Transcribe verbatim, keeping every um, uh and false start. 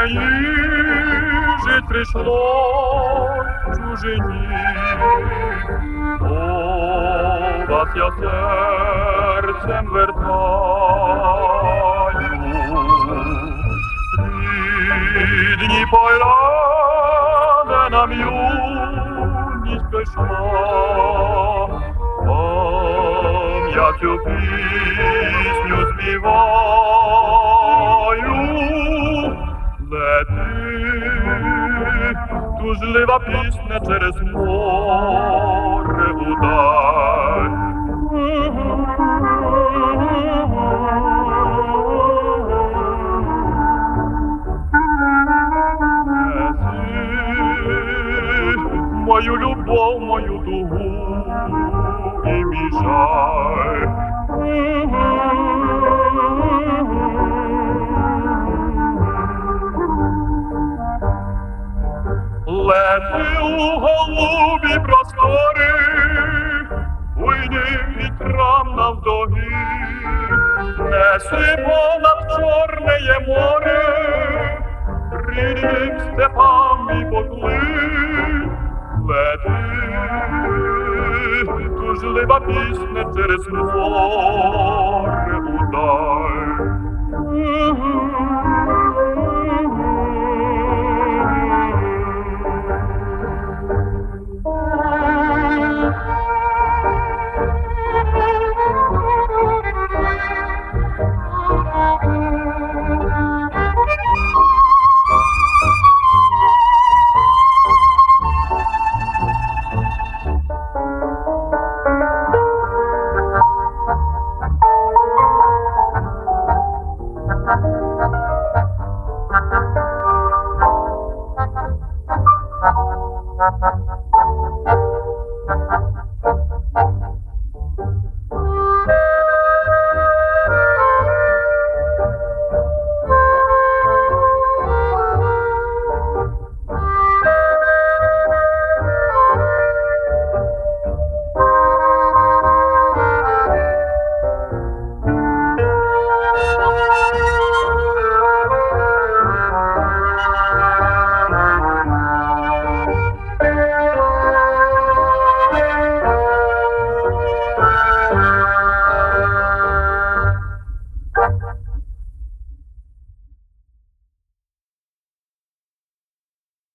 її жить прийшло в чужині. О, вас я серцем вертаю, рідні поля, де нам юність прийшла. Вам я цю пісню співаю, лети, тужлива пісня через море удаль. Мою любов, мою дугу і мій жаль. Лети у голубі простори, уйди вітрам навдогін, неси понад Чорне море, рідним степам і поклик. Лети, тужлива пісня через море удаль. Thank you.